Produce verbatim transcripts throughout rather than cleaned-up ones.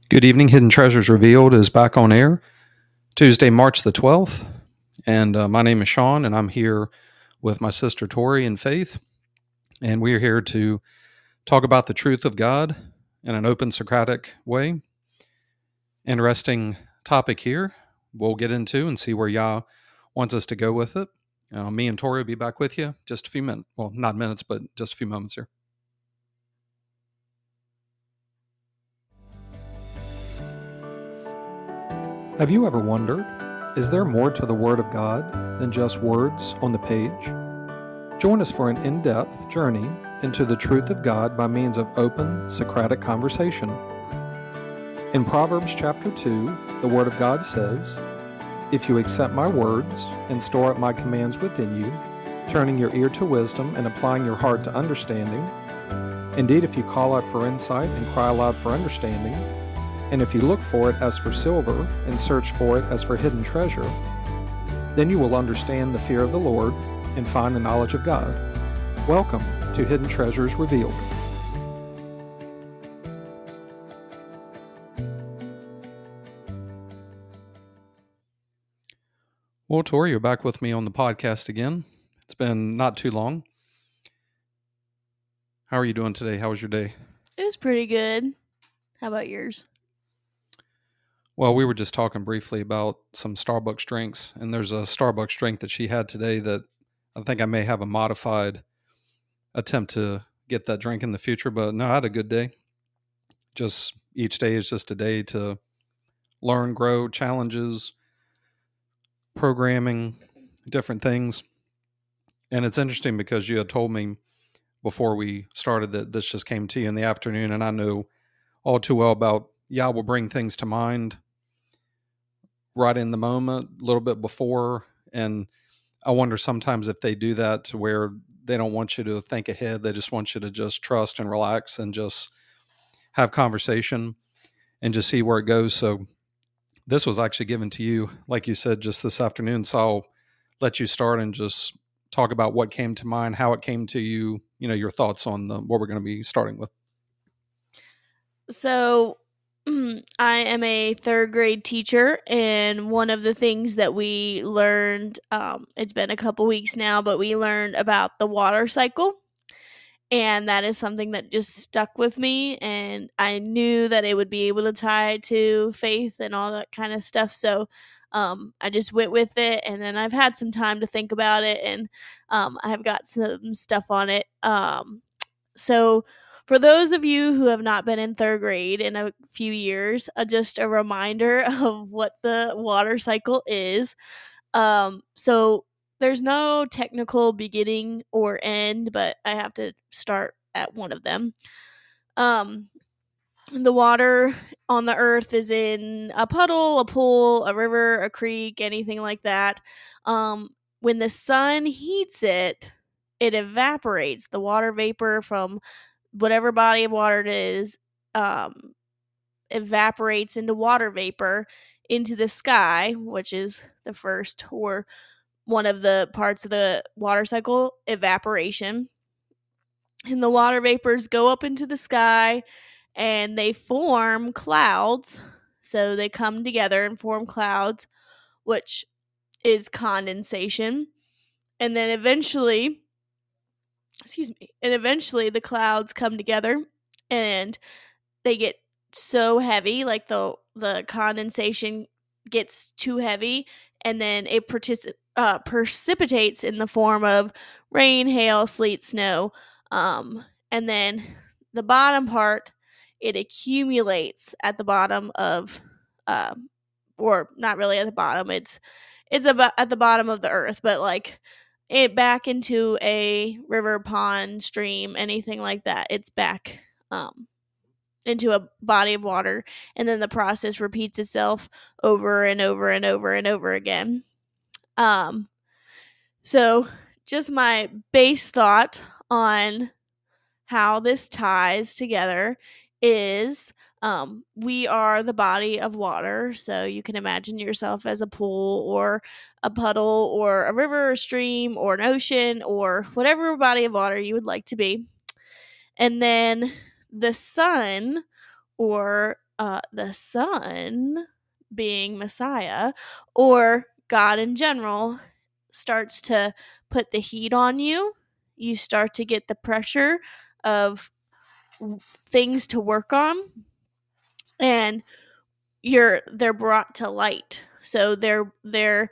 Good evening. Hidden Treasures Revealed is back on air Tuesday, March the twelfth. And uh, my name is Sean, and I'm here with my sister Tori and Faith. And we're here to talk about the truth of God in an open Socratic way. Interesting topic here. We'll get into and see where Yah wants us to go with it. Uh, me and Tori will be back with you just a few minutes. Well, not minutes, but just a few moments here. Have you ever wondered, is there more to the Word of God than just words on the page? Join us for an in-depth journey into the truth of God by means of open Socratic conversation. In Proverbs chapter two, the Word of God says, "If you accept my words and store up my commands within you, turning your ear to wisdom and applying your heart to understanding, indeed if you call out for insight and cry aloud for understanding, and if you look for it as for silver and search for it as for hidden treasure, then you will understand the fear of the Lord and find the knowledge of God." Welcome to Hidden Treasures Revealed. Well, Tori, you're back with me on the podcast again. It's been not too long. How are you doing today? How was your day? It was pretty good. How about yours? Well, we were just talking briefly about some Starbucks drinks, and there's a Starbucks drink that she had today that I think I may have a modified attempt to get that drink in the future, but no, I had a good day. Just each day is just a day to learn, grow, challenges, programming, different things. And it's interesting because you had told me before we started that this just came to you in the afternoon, and I know all too well about Yah will bring things to mind right in the moment, a little bit before. And I wonder sometimes if they do that to where they don't want you to think ahead. They just want you to just trust and relax and just have conversation and just see where it goes. So this was actually given to you, like you said, just this afternoon. So I'll let you start and just talk about what came to mind, how it came to you, you know, your thoughts on the, what we're going to be starting with. So, I am a third grade teacher, and one of the things that we learned, um, it's been a couple weeks now, but we learned about the water cycle. And that is something that just stuck with me, and I knew that it would be able to tie to faith and all that kind of stuff. So um, I just went with it, and then I've had some time to think about it, and um, I've got some stuff on it. Um, so for those of you who have not been in third grade in a few years, uh, just a reminder of what the water cycle is. Um, so there's no technical beginning or end, but I have to start at one of them. Um, the water on the earth is in a puddle, a pool, a river, a creek, anything like that. Um, when the sun heats it, it evaporates the water vapor from whatever body of water it is, um, evaporates into water vapor into the sky, which is the first or one of the parts of the water cycle, evaporation. And the water vapors go up into the sky and they form clouds. So they come together and form clouds, which is condensation. And then eventually, excuse me, and eventually the clouds come together and they get so heavy, like the the condensation gets too heavy, and then it partic- uh, precipitates in the form of rain, hail, sleet, snow, um, and then the bottom part, it accumulates at the bottom of, uh, or not really at the bottom. It's it's about at the bottom of the earth, but like it back into a river, pond, stream, anything like that. It's back. Um, into a body of water, and then the process repeats itself over and over and over and over again. Um, so just my base thought on how this ties together is um, we are the body of water. So you can imagine yourself as a pool or a puddle or a river or stream or an ocean or whatever body of water you would like to be. And then the sun, or uh, the Son, being Messiah, or God in general, starts to put the heat on you. You start to get the pressure of things to work on, and you're they're brought to light. So they're they're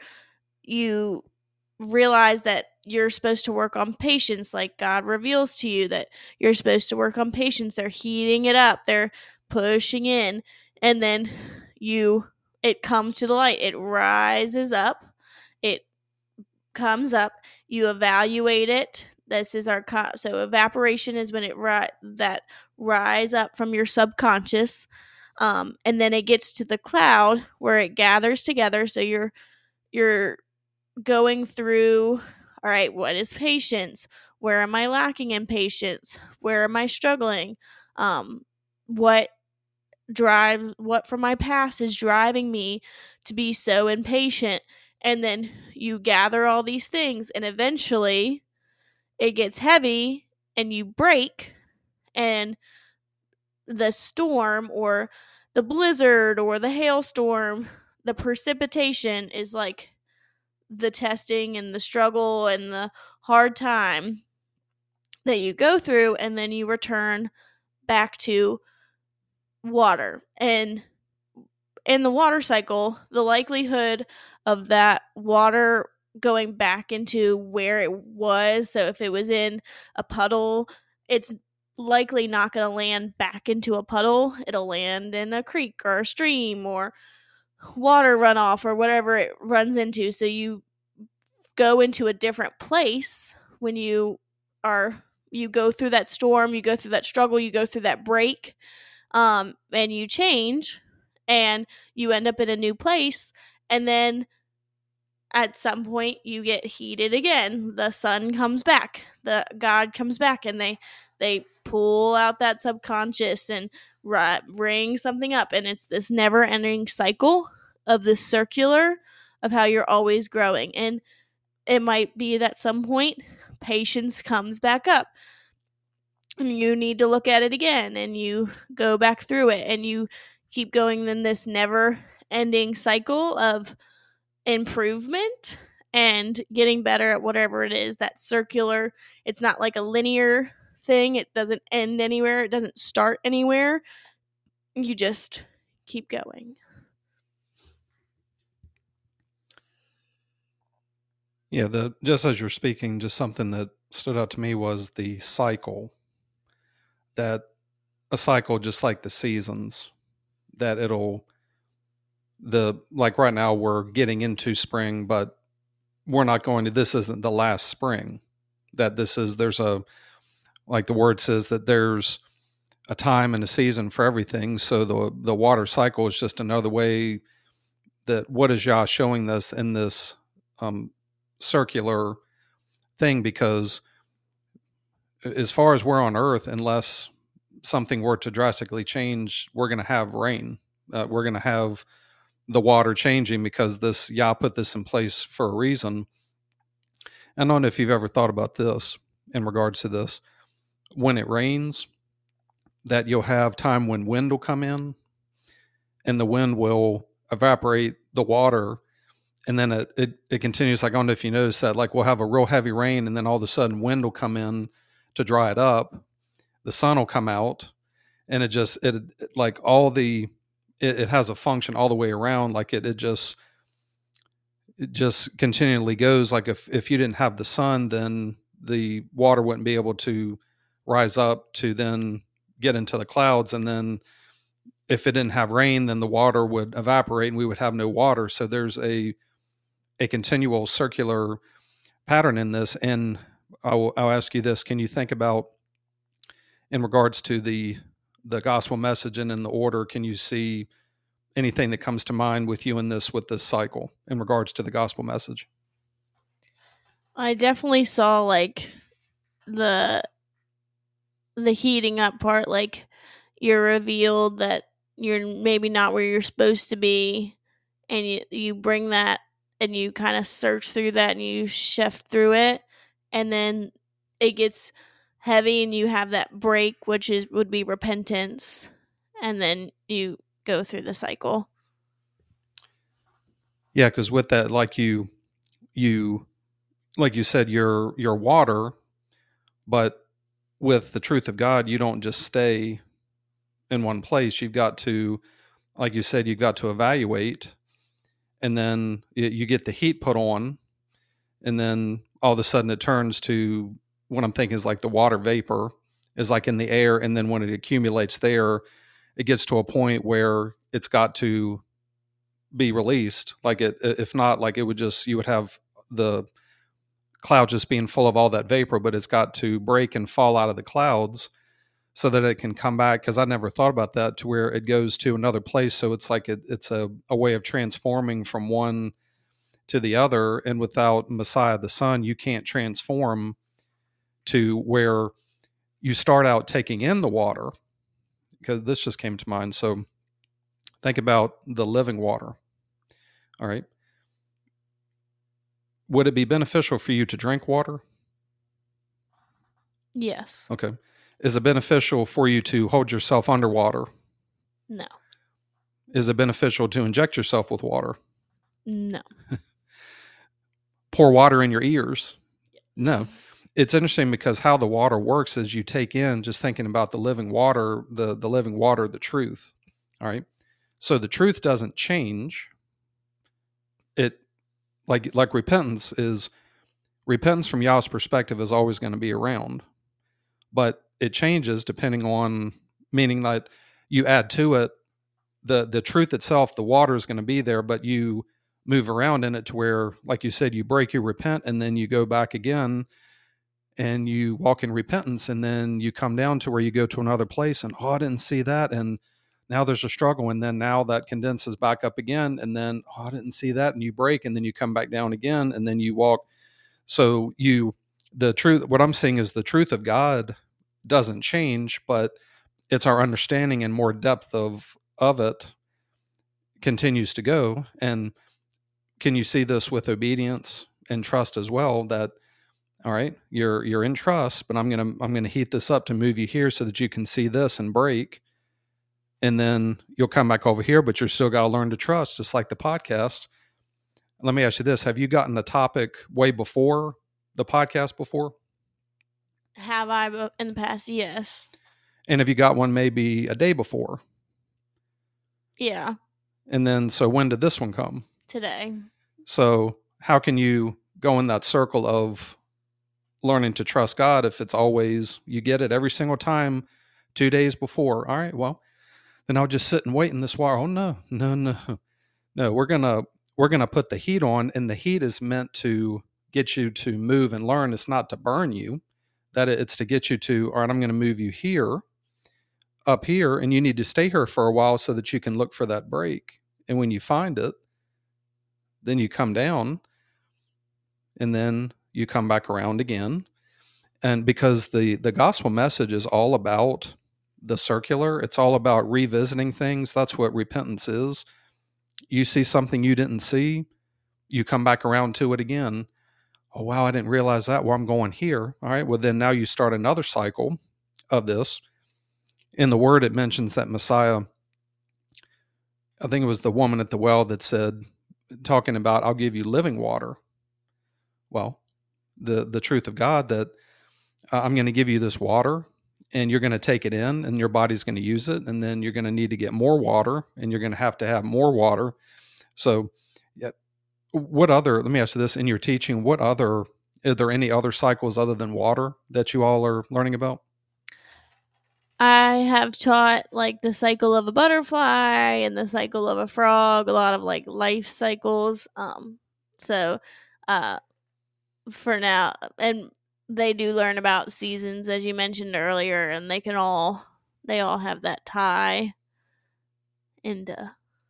you realize that you're supposed to work on patience, like God reveals to you that you're supposed to work on patience. They're heating it up, they're pushing in, and then you it comes to the light, it rises up, it comes up, you evaluate it. This is our co- so evaporation is when it ri- that rise up from your subconscious, um, and then it gets to the cloud where it gathers together. So you're you're going through, all right, what is patience? Where am I lacking in patience? Where am I struggling? Um, what drives, what from my past is driving me to be so impatient? And then you gather all these things, and eventually it gets heavy and you break, and the storm or the blizzard or the hailstorm, the precipitation is like the testing and the struggle and the hard time that you go through, and then you return back to water. And in the water cycle, the likelihood of that water going back into where it was, so if it was in a puddle, it's likely not going to land back into a puddle. It'll land in a creek or a stream or water runoff or whatever it runs into. So you go into a different place when you are you go through that storm, you go through that struggle, you go through that break, um, and you change, and you end up in a new place, and then at some point you get heated again. The Son comes back, the God comes back, and they they pull out that subconscious and ri- bring something up, and it's this never-ending cycle of this circular of how you're always growing. And it might be that some point patience comes back up and you need to look at it again, and you go back through it, and you keep going in this never ending cycle of improvement and getting better at whatever it is. That circular, it's not like a linear thing, it doesn't end anywhere, it doesn't start anywhere, you just keep going. Yeah, the just as you're speaking, just something that stood out to me was the cycle. That a cycle, just like the seasons, that it'll the like right now we're getting into spring, but we're not going to. This isn't the last spring. That this is there's a like the word says that there's a time and a season for everything. So the the water cycle is just another way that what is Yah showing us in this um, circular thing, because as far as we're on earth, unless something were to drastically change, we're going to have rain. Uh, we're going to have the water changing because this Yah put this in place for a reason. I don't know if you've ever thought about this in regards to this. When it rains, that you'll have time when wind will come in and the wind will evaporate the water, and then it, it, it continues. Like, I don't know if you notice that, like we'll have a real heavy rain and then all of a sudden wind will come in to dry it up. The sun will come out, and it just, it like all the, it, it has a function all the way around. Like it, it just, it just continually goes. Like if, if you didn't have the sun, then the water wouldn't be able to rise up to then get into the clouds. And then if it didn't have rain, then the water would evaporate and we would have no water. So there's a, a continual circular pattern in this. And I'll, I'll ask you this. Can you think about, in regards to the, the gospel message and in the order, can you see anything that comes to mind with you in this, with this cycle in regards to the gospel message? I definitely saw like the the heating up part, like you're revealed that you're maybe not where you're supposed to be, and you, you bring that and you kind of search through that and you shift through it, and then it gets heavy and you have that break, which is would be repentance, and then you go through the cycle. Yeah, because with that, like you, you, like you said, you're you're water, but with the truth of God, you don't just stay in one place. You've got to, like you said, you've got to evaluate, and then you, you get the heat put on, and then all of a sudden it turns to what I'm thinking is like the water vapor is like in the air, and then when it accumulates there, it gets to a point where it's got to be released. Like it, if not, like it would just, you would have the cloud just being full of all that vapor, but it's got to break and fall out of the clouds so that it can come back. Cause I never thought about that, to where it goes to another place. So it's like, it, it's a, a way of transforming from one to the other. And without Messiah, the Son, you can't transform to where you start out taking in the water, because this just came to mind. So think about the living water. All right. Would it be beneficial for you to drink water? Yes. Okay. Is it beneficial for you to hold yourself underwater? No. Is it beneficial to inject yourself with water? No. Pour water in your ears? No. It's interesting because how the water works is you take in, just thinking about the living water, the, the living water, the truth. All right. So the truth doesn't change. It, like, like repentance is, repentance from Yahweh's perspective is always going to be around, but it changes depending on, meaning that you add to it the, the truth itself. The water is going to be there, but you move around in it to where, like you said, you break, you repent, and then you go back again and you walk in repentance, and then you come down to where you go to another place and, oh, I didn't see that. And now there's a struggle. And then now that condenses back up again. And then, oh, I didn't see that. And you break, and then you come back down again, and then you walk. So you, the truth, what I'm saying is the truth of God doesn't change, but it's our understanding and more depth of, of it continues to go. And can you see this with obedience and trust as well? That, all right, you're, you're in trust, but I'm going to, I'm going to heat this up to move you here so that you can see this and break. And then you'll come back over here, but you're still got to learn to trust, just like the podcast. Let me ask you this. Have you gotten a topic way before the podcast before? Have I in the past? Yes. And have you got one maybe a day before? Yeah. And then, so when did this one come? Today. So how can you go in that circle of learning to trust God if it's always, you get it every single time two days before? All right, well, then I'll just sit and wait in this water. Oh, no, no, no, no. We're going to, we're going to put the heat on, and the heat is meant to get you to move and learn. It's not to burn you, that it's to get you to, all right, I'm going to move you here, up here, and you need to stay here for a while so that you can look for that break. And when you find it, then you come down, and then you come back around again. And because the, the gospel message is all about the circular, it's all about revisiting things. That's what repentance is. You see something you didn't see, you come back around to it again. Oh, wow, I didn't realize that. Well, I'm going here. All right, well, then now you start another cycle of this. In the word, it mentions that Messiah, I think it was the woman at the well that said, talking about, I'll give you living water. Well, the, the truth of God that uh, I'm going to give you this water, and you're going to take it in, and your body's going to use it. And then you're going to need to get more water, and you're going to have to have more water. So yeah, what other, let me ask you this, in your teaching, what other, are there any other cycles other than water that you all are learning about? I have taught like the cycle of a butterfly and the cycle of a frog, a lot of like life cycles. Um, so, uh, for now, and they do learn about seasons, as you mentioned earlier, and they can all, they all have that tie into.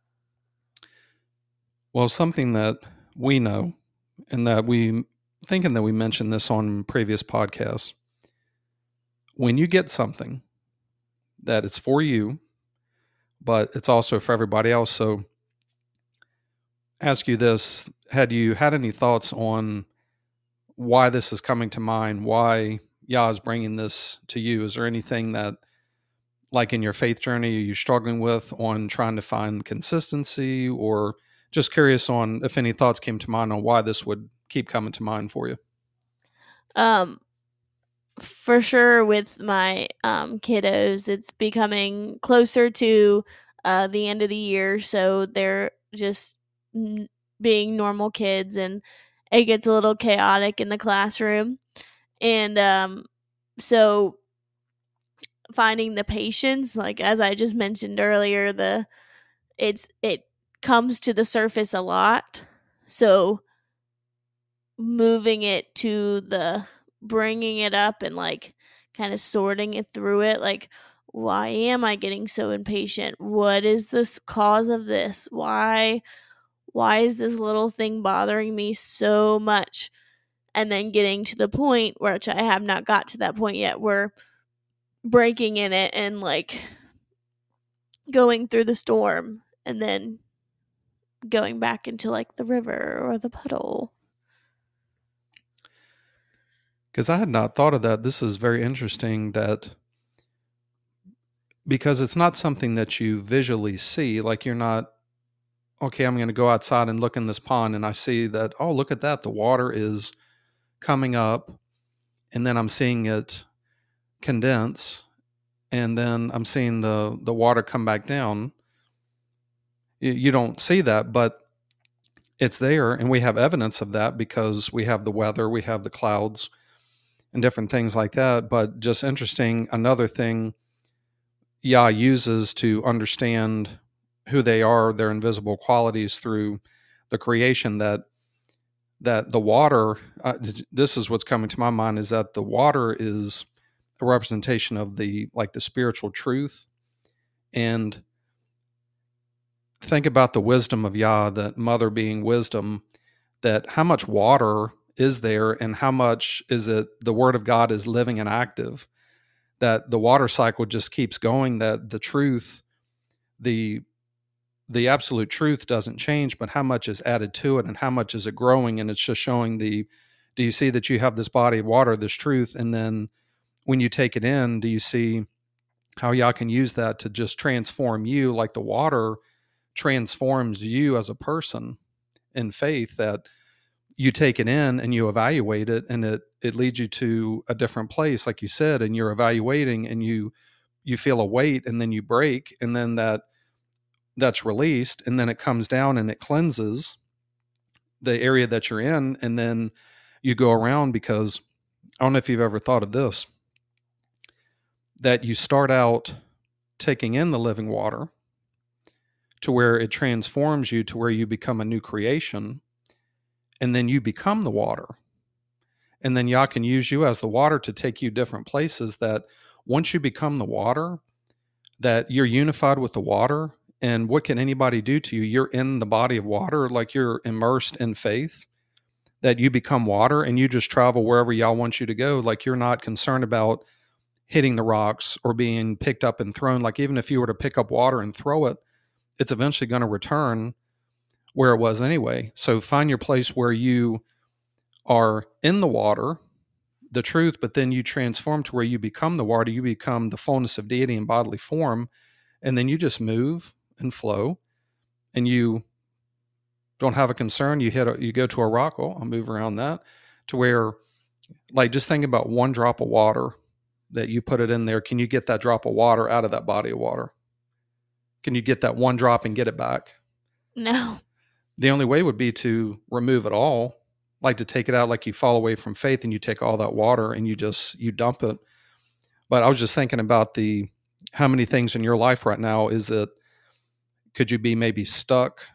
Well, something that we know, and that we, thinking that we mentioned this on previous podcasts, when you get something that it's for you, but it's also for everybody else. So ask you this, had you had any thoughts on why this is coming to mind, why Yah is bringing this to you? Is there anything that, like in your faith journey, are you struggling with on trying to find consistency, or just curious on if any thoughts came to mind on why this would keep coming to mind for you? Um, for sure with my um, kiddos, it's becoming closer to uh, the end of the year, so they're just n- being normal kids, and it gets a little chaotic in the classroom. And um, so finding the patience, like as I just mentioned earlier, the it's it comes to the surface a lot. So moving it to the bringing it up and like kind of sorting it through it, like, why am I getting so impatient? What is this cause of this? Why why is this little thing bothering me so much? And then getting to the point, which I have not got to that point yet, where breaking in it and like going through the storm and then going back into like the river or the puddle. Because I had not thought of that. This is very interesting, that because it's not something that you visually see, like you're not, okay, I'm going to go outside and look in this pond and I see that, oh, look at that. The water is coming up, and then I'm seeing it condense, and then I'm seeing the, the water come back down. You, you don't see that, but it's there, and we have evidence of that because we have the weather, we have the clouds, and different things like that. But just interesting, another thing Yah uses to understand who they are, their invisible qualities through the creation, that that the water, uh, this is what's coming to my mind, is that the water is a representation of the, like the spiritual truth. And think about the wisdom of Yah, that mother being wisdom, that how much water is there and how much is it the word of God is living and active, that the water cycle just keeps going, that the truth, the the absolute truth doesn't change, but how much is added to it and how much is it growing. And it's just showing the, do you see that you have this body of water, this truth, and then when you take it in, do you see how Yah can use that to just transform you, like the water transforms you as a person in faith, that you take it in and you evaluate it, and it it leads you to a different place, like you said, and you're evaluating and you you feel a weight, and then you break, and then that that's released, and then it comes down and it cleanses the area that you're in, and then you go around. Because I don't know if you've ever thought of this, that you start out taking in the living water to where it transforms you to where you become a new creation, and then you become the water. And then Yah can use you as the water to take you different places, that once you become the water, that you're unified with the water. And what can anybody do to you? You're in the body of water, like you're immersed in faith, that you become water and you just travel wherever Yah wants you to go. Like you're not concerned about hitting the rocks or being picked up and thrown. Like even if you were to pick up water and throw it, it's eventually going to return where it was anyway. So find your place where you are in the water, the truth, but then you transform to where you become the water, you become the fullness of deity in bodily form, and then you just move and flow, and you don't have a concern. You hit, a, you go to a rock, oh, I'll move around that, to where, like, just think about one drop of water that you put it in there. Can you get that drop of water out of that body of water? Can you get that one drop and get it back? No. The only way would be to remove it all, like to take it out, like you fall away from faith and you take all that water and you just, you dump it. But I was just thinking about the, how many things in your life right now is it, could you be maybe stuck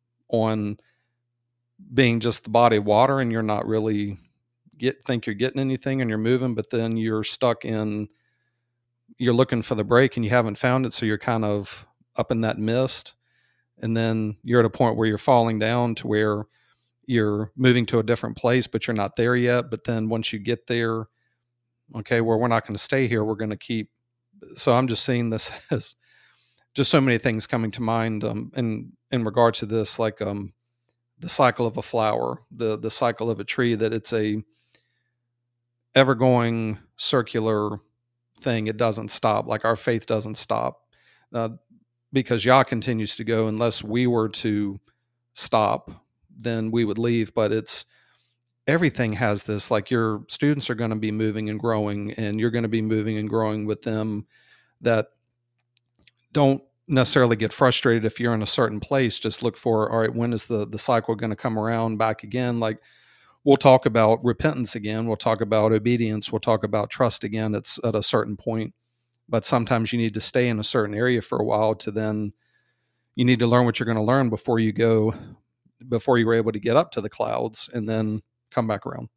on being just the body of water and you're not really get, think you're getting anything and you're moving, but then you're stuck in, you're looking for the break and you haven't found it. So you're kind of up in that mist. And then you're at a point where you're falling down to where you're moving to a different place, but you're not there yet. But then once you get there, okay, well, we're not going to stay here. We're going to keep. So I'm just seeing this as just so many things coming to mind um, in, in regards to this, like um, the cycle of a flower, the, the cycle of a tree, that it's a ever going circular thing, it doesn't stop. Like our faith doesn't stop uh, because Yah continues to go. Unless we were to stop, then we would leave. But it's everything has this, like your students are going to be moving and growing, and you're going to be moving and growing with them. That don't necessarily get frustrated if you're in a certain place. Just look for, all right, when is the the cycle going to come around back again? Like we'll talk about repentance again. We'll talk about obedience. We'll talk about trust again. It's at a certain point, but sometimes you need to stay in a certain area for a while to then you need to learn what you're going to learn before you go, before you were able to get up to the clouds and then come back around.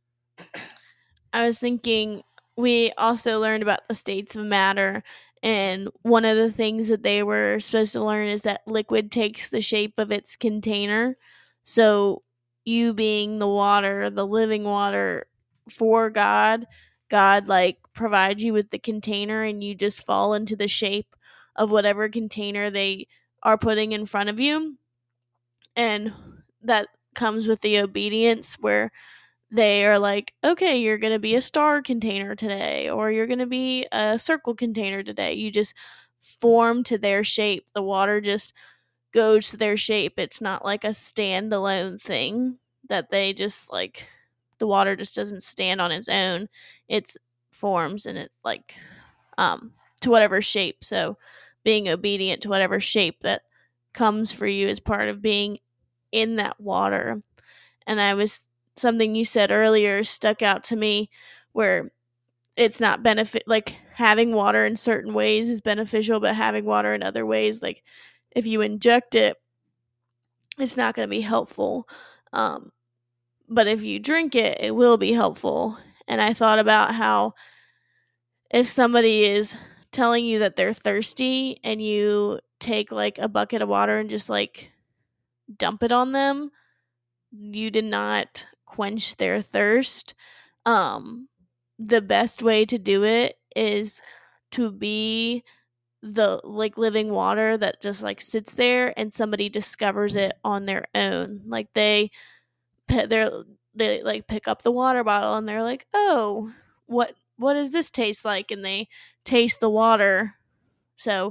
I was thinking we also learned about the states of matter, and one of the things that they were supposed to learn is that liquid takes the shape of its container. So you being the water, the living water for God, God like provides you with the container and you just fall into the shape of whatever container they are putting in front of you. And that comes with the obedience where they are like, okay, you're going to be a star container today, or you're going to be a circle container today. You just form to their shape. The water just goes to their shape. It's not like a standalone thing that they just like, the water just doesn't stand on its own. It forms and it like, um, to whatever shape. So being obedient to whatever shape that comes for you is part of being in that water. And I was, something you said earlier stuck out to me where it's not benefit, like having water in certain ways is beneficial, but having water in other ways, like if you inject it, it's not going to be helpful. Um, but if you drink it, it will be helpful. And I thought about how if somebody is telling you that they're thirsty and you take like a bucket of water and just like dump it on them, you did not quench their thirst. Um, the best way to do it is to be the like living water that just like sits there and somebody discovers it on their own. Like they they they like pick up the water bottle and they're like, "Oh, what what does this taste like?" And they taste the water. So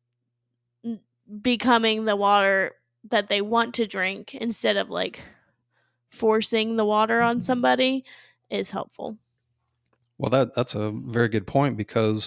becoming the water that they want to drink instead of like forcing the water on somebody is helpful. Well, that that's a very good point, because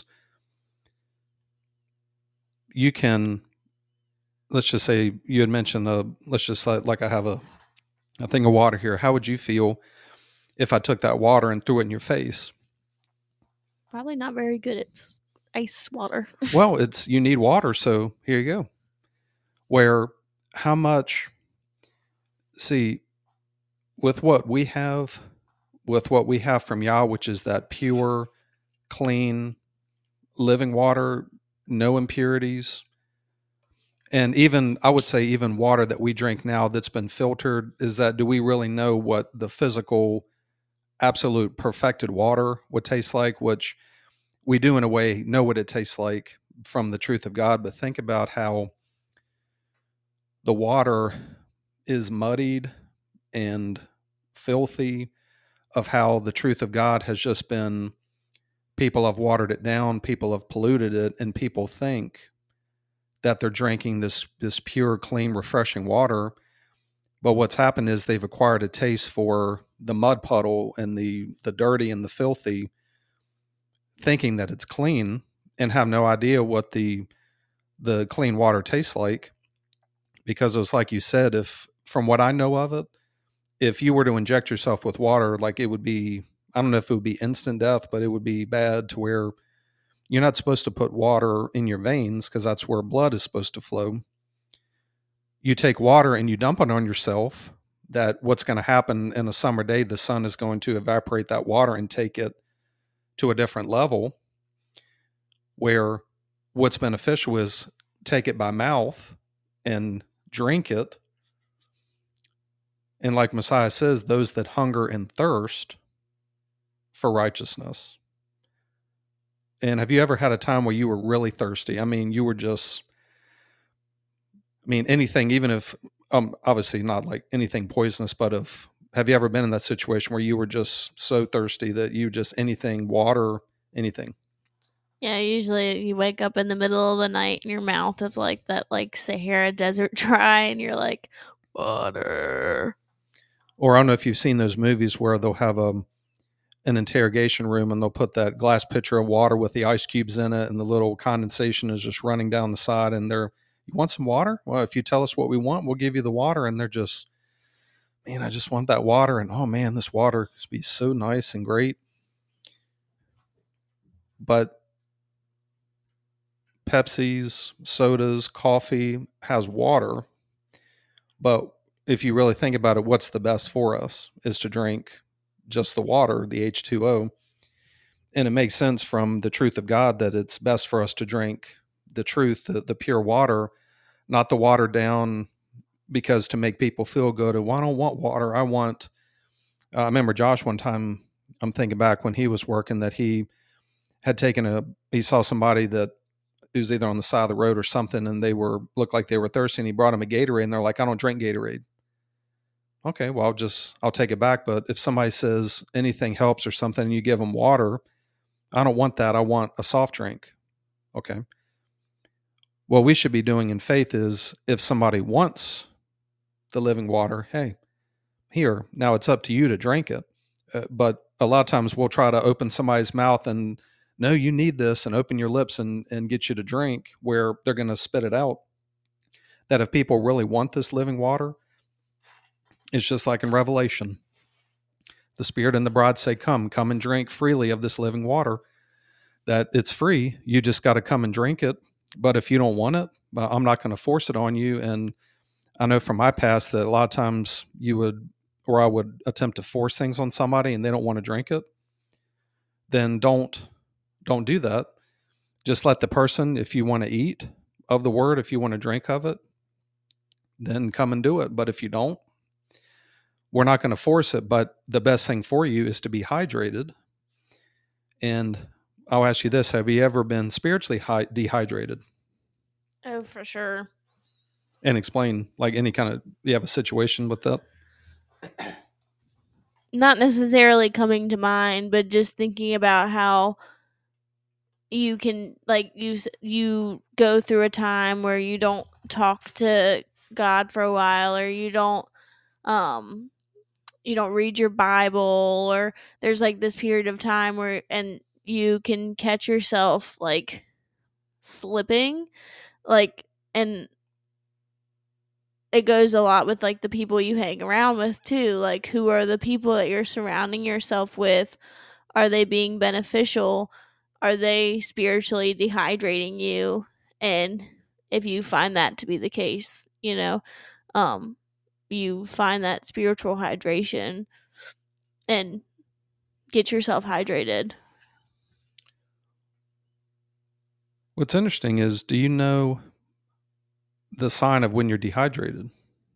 you can, let's just say you had mentioned, uh, let's just say, like I have a, a thing of water here. How would you feel if I took that water and threw it in your face? Probably not very good. It's ice water. Well, it's, you need water, so here you go. Where, how much, see, with what we have, with what we have from Yah, which is that pure, clean, living water, no impurities. And even, I would say, even water that we drink now that's been filtered, is that, do we really know what the physical, absolute perfected water would taste like? Which we do in a way know what it tastes like from the truth of God. But think about how the water is muddied and filthy, of how the truth of God has just been, people have watered it down, people have polluted it, and people think that they're drinking this this pure, clean, refreshing water. But what's happened is they've acquired a taste for the mud puddle and the the dirty and the filthy, thinking that it's clean, and have no idea what the the clean water tastes like. Because it was like you said, if, from what I know of it, if you were to inject yourself with water, like it would be, I don't know if it would be instant death, but it would be bad, to where you're not supposed to put water in your veins because that's where blood is supposed to flow. You take water and you dump it on yourself, that what's going to happen in a summer day, the sun is going to evaporate that water and take it to a different level, where what's beneficial is take it by mouth and drink it. And like Messiah says, those that hunger and thirst for righteousness. And have you ever had a time where you were really thirsty? I mean, you were just, I mean, anything, even if, um, obviously not like anything poisonous, but if, have you ever been in that situation where you were just so thirsty that you just, anything, water, anything? Yeah, usually you wake up in the middle of the night and your mouth is like that, like Sahara Desert dry, and you're like, water. Or I don't know if you've seen those movies where they'll have a an interrogation room and they'll put that glass pitcher of water with the ice cubes in it and the little condensation is just running down the side and they're, you want some water? Well, if you tell us what we want, we'll give you the water. And they're just, man, I just want that water. And oh man, this water could be so nice and great. But Pepsi's, sodas, coffee has water. But if you really think about it, what's the best for us is to drink just the water, the H two O. And it makes sense from the truth of God that it's best for us to drink the truth, the, the pure water, not the watered down because to make people feel good. Well, I don't want water. I want, uh, I remember Josh one time, I'm thinking back when he was working that he had taken a, he saw somebody that was either on the side of the road or something and they were, looked like they were thirsty and he brought him a Gatorade and they're like, I don't drink Gatorade. Okay, well, I'll just, I'll take it back. But if somebody says anything helps or something and you give them water, I don't want that. I want a soft drink. Okay. What we should be doing in faith is if somebody wants the living water, hey, here, now it's up to you to drink it. Uh, but a lot of times we'll try to open somebody's mouth and no, you need this and open your lips and, and get you to drink where they're going to spit it out. That if people really want this living water, it's just like in Revelation. The Spirit and the bride say, come, come and drink freely of this living water. That it's free. You just got to come and drink it. But if you don't want it, I'm not going to force it on you. And I know from my past that a lot of times you would, or I would attempt to force things on somebody and they don't want to drink it. Then don't, don't do that. Just let the person, if you want to eat of the word, if you want to drink of it, then come and do it. But if you don't, we're not going to force it. But the best thing for you is to be hydrated. And I'll ask you this. Have you ever been spiritually hy- dehydrated? Oh, for sure. And explain, like, any kind of, you have a situation with that? Not necessarily coming to mind, but just thinking about how you can, like, you you go through a time where you don't talk to God for a while, or you don't um you don't read your Bible, or there's like this period of time where, and you can catch yourself like slipping, like, and it goes a lot with like the people you hang around with too. Like, who are the people that you're surrounding yourself with? Are they being beneficial? Are they spiritually dehydrating you? And if you find that to be the case, you know, um, you find that spiritual hydration and get yourself hydrated. What's interesting is, do you know the sign of when you're dehydrated?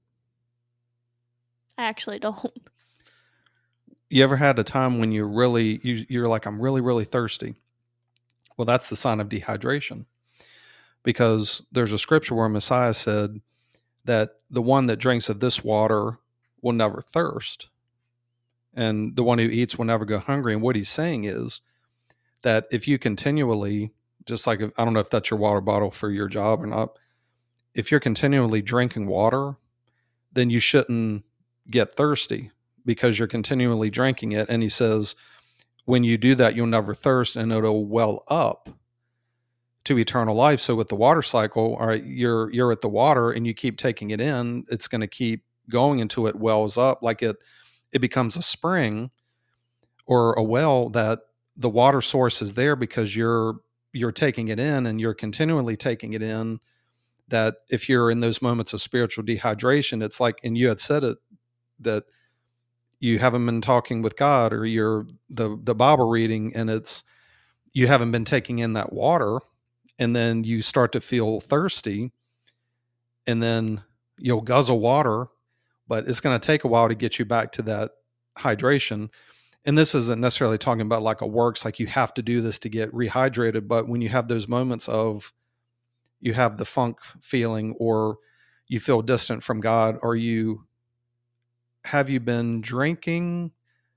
I actually don't. You ever had a time when you're really, you, you're like, I'm really, really thirsty? Well, that's the sign of dehydration. Because there's a scripture where Messiah said that the one that drinks of this water will never thirst. And the one who eats will never go hungry. And what he's saying is that if you continually, just like, if, I don't know if that's your water bottle for your job or not, if you're continually drinking water, then you shouldn't get thirsty because you're continually drinking it. And he says, when you do that, you'll never thirst and it'll well up to eternal life. So with the water cycle, all right, you're you're at the water and you keep taking it in, it's going to keep going until it wells up, like it it becomes a spring or a well, that the water source is there because you're you're taking it in and you're continually taking it in. That if you're in those moments of spiritual dehydration, it's like, and you had said it, that you haven't been talking with God, or you're the the Bible reading and it's, you haven't been taking in that water, and then you start to feel thirsty and then you'll guzzle water, but it's going to take a while to get you back to that hydration. And this isn't necessarily talking about like a works, like you have to do this to get rehydrated. But when you have those moments of, you have the funk feeling, or you feel distant from God, or you, have you been drinking,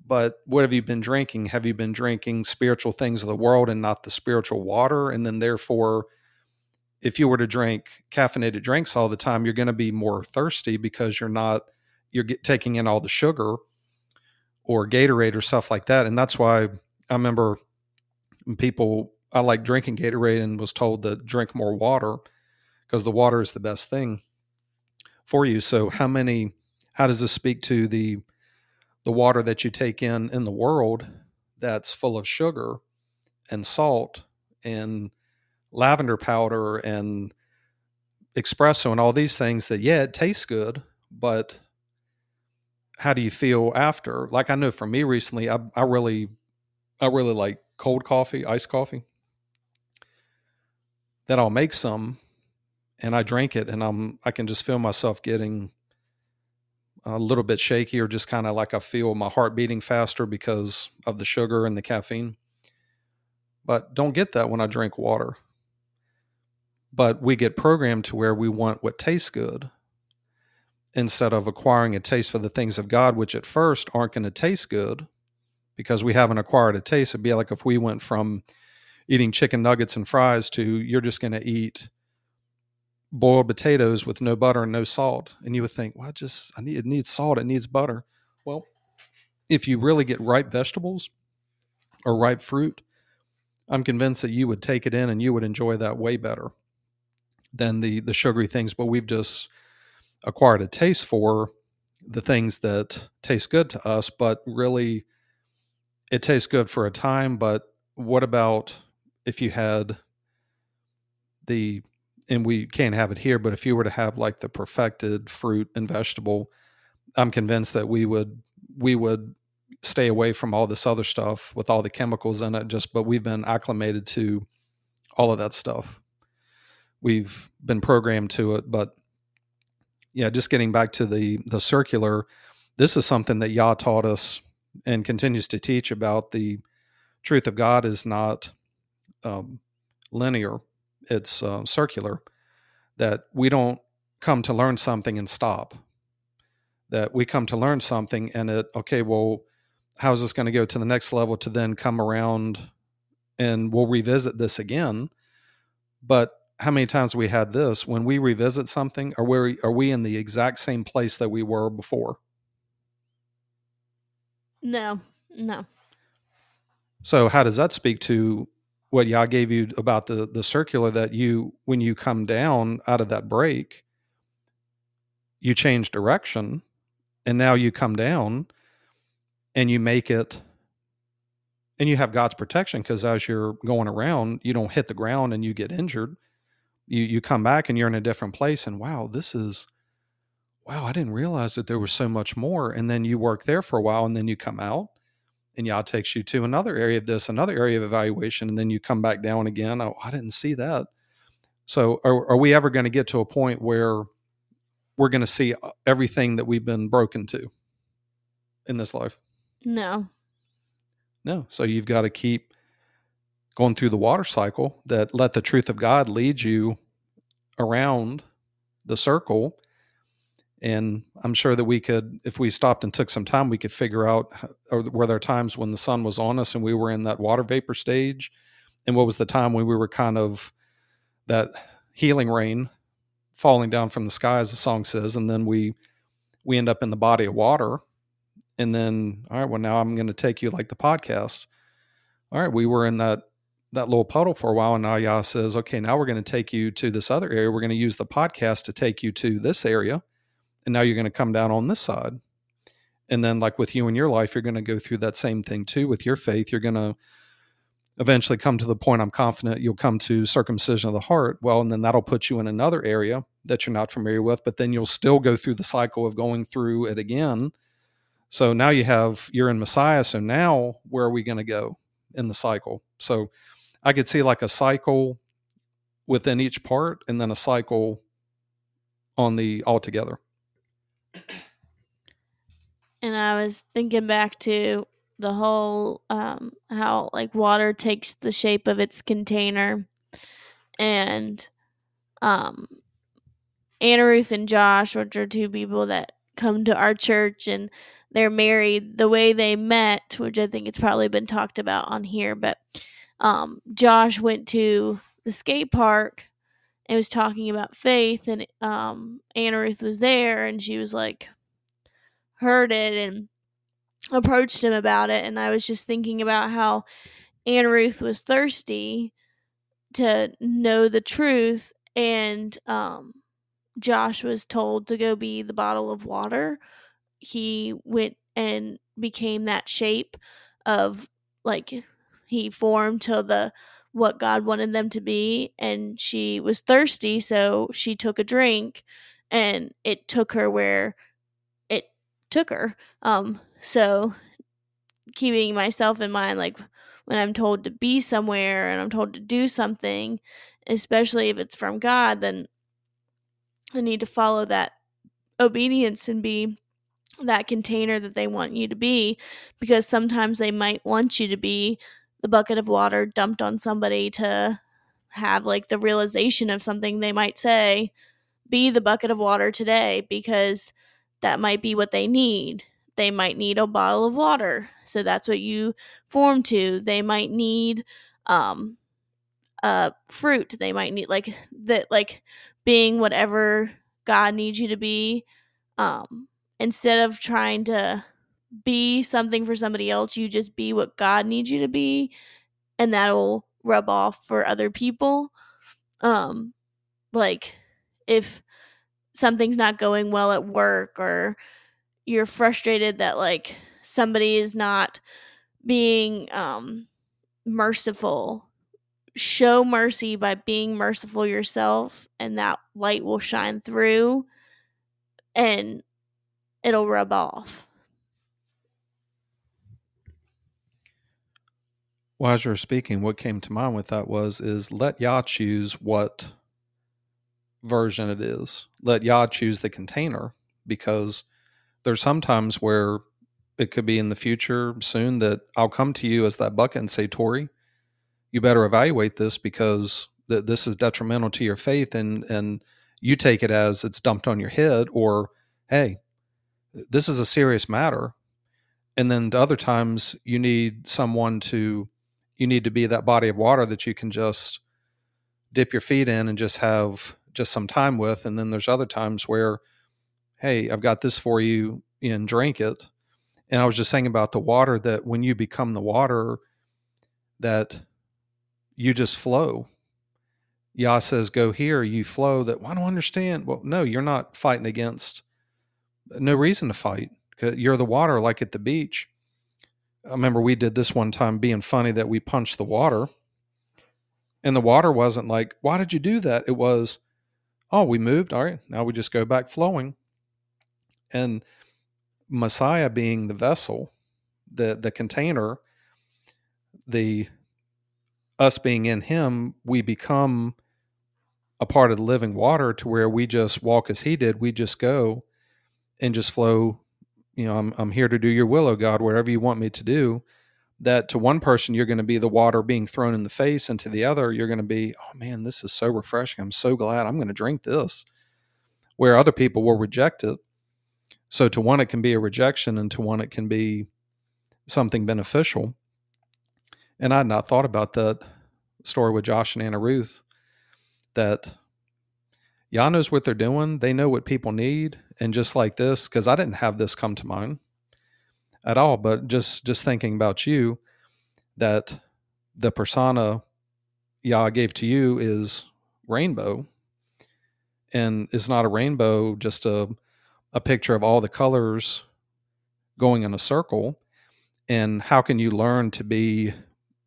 But what have you been drinking? Have you been drinking spiritual things of the world and not the spiritual water? And then therefore, if you were to drink caffeinated drinks all the time, you're going to be more thirsty because you're not, you're get, taking in all the sugar or Gatorade or stuff like that. And that's why I remember people, I like drinking Gatorade and was told to drink more water because the water is the best thing for you. So how many, how does this speak to the, the water that you take in in the world that's full of sugar and salt and lavender powder and espresso and all these things that, yeah, it tastes good, but how do you feel after? Like I know for me recently, I, I really, I really like cold coffee, iced coffee. Then I'll make some and I drink it and I'm, I can just feel myself getting a little bit shaky or just kind of like I feel my heart beating faster because of the sugar and the caffeine. But don't get that when I drink water. But we get programmed to where we want what tastes good instead of acquiring a taste for the things of God, which at first aren't going to taste good because we haven't acquired a taste. It'd be like if we went from eating chicken nuggets and fries to you're just going to eat boiled potatoes with no butter and no salt. And you would think, well, I just, I need, it needs salt. It needs butter. Well, if you really get ripe vegetables or ripe fruit, I'm convinced that you would take it in and you would enjoy that way better than the, the sugary things. But we've just acquired a taste for the things that taste good to us, but really it tastes good for a time. But what about if you had the, and we can't have it here, but if you were to have like the perfected fruit and vegetable, I'm convinced that we would, we would stay away from all this other stuff with all the chemicals in it just, but we've been acclimated to all of that stuff. We've been programmed to it, but yeah, just getting back to the, the circular, this is something that Yah taught us and continues to teach about. The truth of God is not um, linear. It's uh, circular, that we don't come to learn something and stop, that we come to learn something and it, okay, well, how's this going to go to the next level to then come around and we'll revisit this again. But how many times have we had this when we revisit something, are we, are we in the exact same place that we were before? No, no. So how does that speak to what Yah gave you about the, the circular, that you, when you come down out of that break, you change direction and now you come down and you make it, and you have God's protection because as you're going around, you don't hit the ground and you get injured. You, you come back and you're in a different place and wow, this is, wow, I didn't realize that there was so much more. And then you work there for a while and then you come out and Yah takes you to another area of this, another area of evaluation. And then you come back down again. Oh, I didn't see that. So are, are we ever going to get to a point where we're going to see everything that we've been broken to in this life? No. No. So you've got to keep going through the water cycle, that let the truth of God lead you around the circle. And I'm sure that we could, if we stopped and took some time, we could figure out, or were there times when the sun was on us and we were in that water vapor stage? And what was the time when we were kind of that healing rain falling down from the sky, as the song says, and then we, we end up in the body of water. And then, all right, well, now I'm going to take you like the podcast. All right, we were in that, that little puddle for a while. And now Yah says, okay, now we're going to take you to this other area. We're going to use the podcast to take you to this area. And now you're going to come down on this side. And then like with you in your life, you're going to go through that same thing too with your faith. You're going to eventually come to the point, I'm confident you'll come to circumcision of the heart. Well, and then that'll put you in another area that you're not familiar with, but then you'll still go through the cycle of going through it again. So now you have, you're in Messiah. So now where are we going to go in the cycle? So I could see like a cycle within each part and then a cycle on the altogether. And I was thinking back to the whole um, how like water takes the shape of its container, and um, Anna Ruth and Josh, which are two people that come to our church, and they're married, the way they met, which I think it's probably been talked about on here, but um, Josh went to the skate park and was talking about faith, and um, Anna Ruth was there, and she was like, heard it and approached him about it. And I was just thinking about how Anna Ruth was thirsty to know the truth, and um, Josh was told to go be the bottle of water. He went and became that shape of, like, he formed to the what God wanted them to be, and she was thirsty, so she took a drink, and it took her where it took her. Um, so keeping myself in mind, like when I'm told to be somewhere and I'm told to do something, especially if it's from God, then I need to follow that obedience and be that container that they want you to be, because sometimes they might want you to be the bucket of water dumped on somebody to have like the realization of something. They might say, be the bucket of water today, because that might be what they need. They might need a bottle of water, so that's what you form to. They might need um uh fruit. They might need like that, like being whatever God needs you to be. Um instead of trying to be something for somebody else, you just be what God needs you to be, and that'll rub off for other people. Um like if something's not going well at work, or you're frustrated that like somebody is not being um merciful, show mercy by being merciful yourself, and that light will shine through and it'll rub off. Well, as you were speaking, what came to mind with that was is let Yah choose what version it is. Let Yah choose the container, because there's sometimes where it could be in the future soon that I'll come to you as that bucket and say, Tori, you better evaluate this, because th- this is detrimental to your faith, and and you take it as it's dumped on your head, or hey, this is a serious matter. And then the other times you need someone to, you need to be that body of water that you can just dip your feet in and just have just some time with. And then there's other times where, hey, I've got this for you and drink it. And I was just saying about the water, that when you become the water, that you just flow. Yah says, go here, you flow. That, well, I don't understand. Well, no, you're not fighting against, no reason to fight. You're the water, like at the beach. I remember we did this one time, being funny, that we punched the water, and the water wasn't like, why did you do that? It was, oh, we moved. All right, now we just go back flowing. And Messiah being the vessel, the the container, the us being in him, we become a part of the living water, to where we just walk as he did. We just go and just flow. You know, I'm I'm here to do your will, oh God, wherever you want me to do. That to one person, you're going to be the water being thrown in the face, and to the other, you're going to be, oh man, this is so refreshing. I'm so glad I'm going to drink this. Where other people will reject it. So to one, it can be a rejection, and to one, it can be something beneficial. And I had not thought about that story with Josh and Anna Ruth, that Yah knows what they're doing. They know what people need. And just like this, because I didn't have this come to mind at all, but just, just thinking about you, that the persona Yah gave to you is rainbow. And it's not a rainbow, just a, a picture of all the colors going in a circle. And how can you learn to be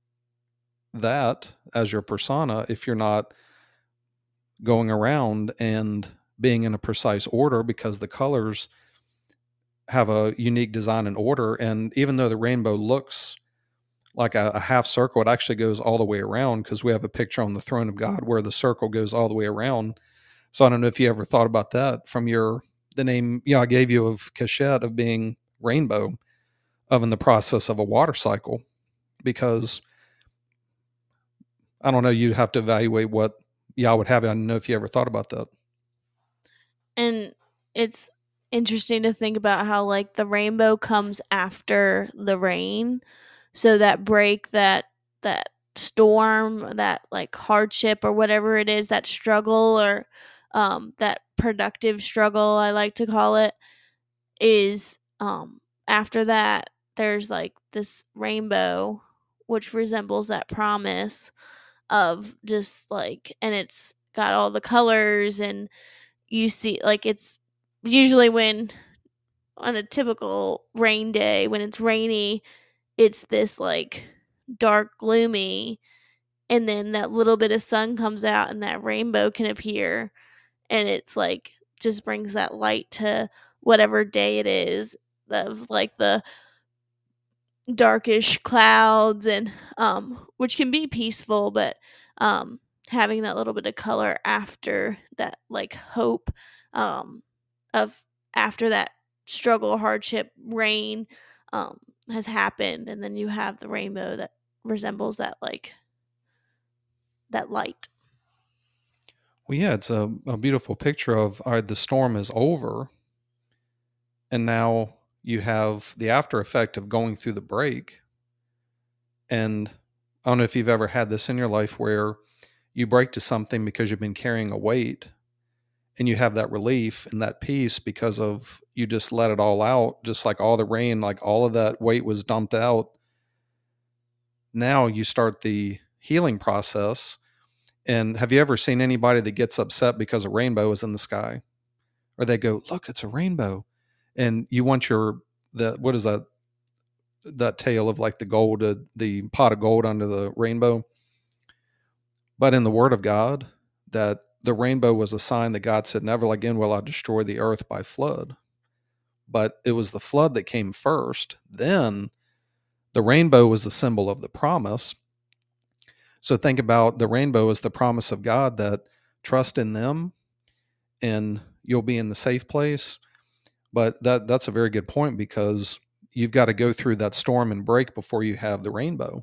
that as your persona if you're not going around and being in a precise order, because the colors have a unique design and order. And even though the rainbow looks like a, a half circle, it actually goes all the way around, because we have a picture on the throne of God where the circle goes all the way around. So I don't know if you ever thought about that from your, the name, yeah, I gave you of Keshet, of being rainbow, of in the process of a water cycle, because I don't know, you'd have to evaluate what Yah would have. I don't know if you ever thought about that. And it's interesting to think about how like the rainbow comes after the rain. So that break, that that storm, that like hardship or whatever it is, that struggle or um that productive struggle I like to call it, is um after that there's like this rainbow which resembles that promise of just like, and it's got all the colors, and you see like it's usually when on a typical rain day when it's rainy, it's this like dark gloomy, and then that little bit of sun comes out and that rainbow can appear, and it's like just brings that light to whatever day it is, of like the darkish clouds, and um which can be peaceful, but um having that little bit of color after that like hope um of after that struggle, hardship, rain um has happened, and then you have the rainbow that resembles that like that light. Well, yeah, it's a, a beautiful picture of all right, the storm is over, and now you have the after effect of going through the break. And I don't know if you've ever had this in your life where you break to something because you've been carrying a weight, and you have that relief and that peace because of you just let it all out, just like all the rain, like all of that weight was dumped out. Now you start the healing process. And have you ever seen anybody that gets upset because a rainbow is in the sky? Or they go, look, it's a rainbow. And you want your, the, what is that, that tale of like the gold, uh, the pot of gold under the rainbow? But in the word of God, that the rainbow was a sign that God said, never again will I destroy the earth by flood. But it was the flood that came first. Then the rainbow was the symbol of the promise. So think about the rainbow as the promise of God that trust in them and you'll be in the safe place. But that that's a very good point, because you've got to go through that storm and break before you have the rainbow.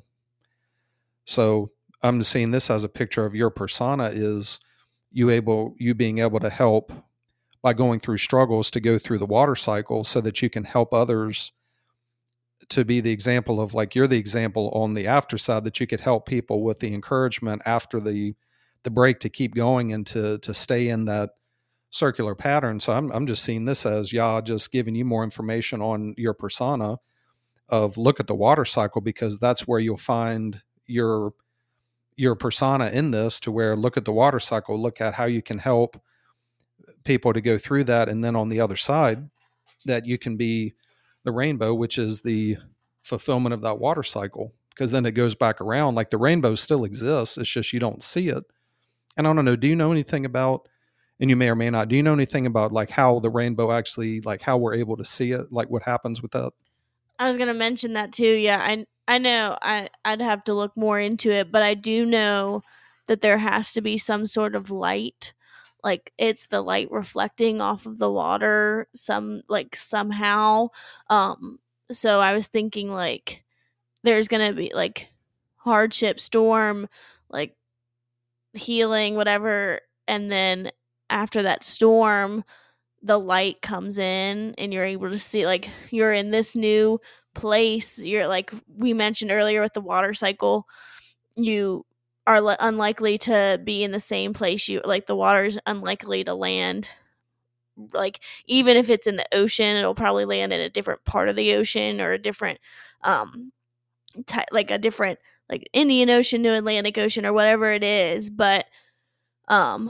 So I'm seeing this as a picture of your persona, is you able you being able to help by going through struggles to go through the water cycle so that you can help others, to be the example of like you're the example on the after side, that you could help people with the encouragement after the the break to keep going and to to stay in that circular pattern. So I'm I'm just seeing this as Yah just giving you more information on your persona of look at the water cycle, because that's where you'll find your your persona in this, to where look at the water cycle, look at how you can help people to go through that, and then on the other side that you can be the rainbow, which is the fulfillment of that water cycle, because then it goes back around. Like the rainbow still exists, it's just you don't see it. And I don't know, do you know anything about, and you may or may not, do you know anything about like how the rainbow actually, like how we're able to see it, like what happens with that? I was gonna mention that too. Yeah, I I know. I I'd have to look more into it, but I do know that there has to be some sort of light, like it's the light reflecting off of the water, some like somehow. Um, so I was thinking like there's gonna be like hardship, storm, like healing, whatever, and then after that storm the light comes in and you're able to see like you're in this new place. You're like we mentioned earlier with the water cycle, you are li- unlikely to be in the same place. You like the water's unlikely to land, like even if it's in the ocean it'll probably land in a different part of the ocean, or a different um ty- like a different like Indian Ocean to Atlantic Ocean or whatever it is. But um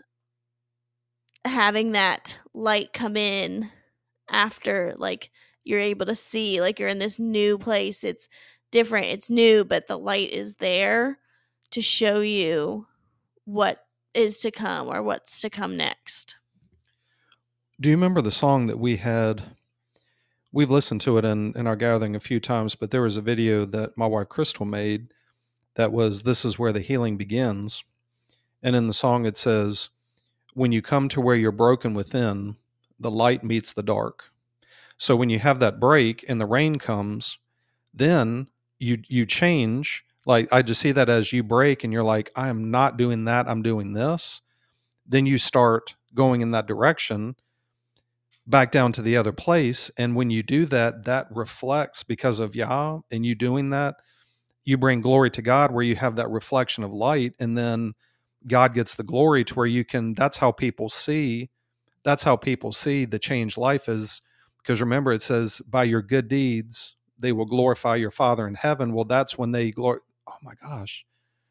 having that light come in after, like you're able to see like you're in this new place, it's different, it's new, but the light is there to show you what is to come or what's to come next. Do you remember the song that we had? We've listened to it in, in our gathering a few times, but there was a video that my wife Crystal made that was "This is where the healing begins." And in the song it says, when you come to where you're broken within, the light meets the dark. So when you have that break and the rain comes, then you you change. Like I just see that as you break and you're like, I am not doing that, I'm doing this. Then you start going in that direction. back down to the other place. And when you do that, that reflects because of Yah, and you doing that, you bring glory to God where you have that reflection of light, and then God gets the glory to where you can, that's how people see, that's how people see the changed life is, because remember it says by your good deeds, they will glorify your Father in heaven. Well, that's when they glor, oh my gosh,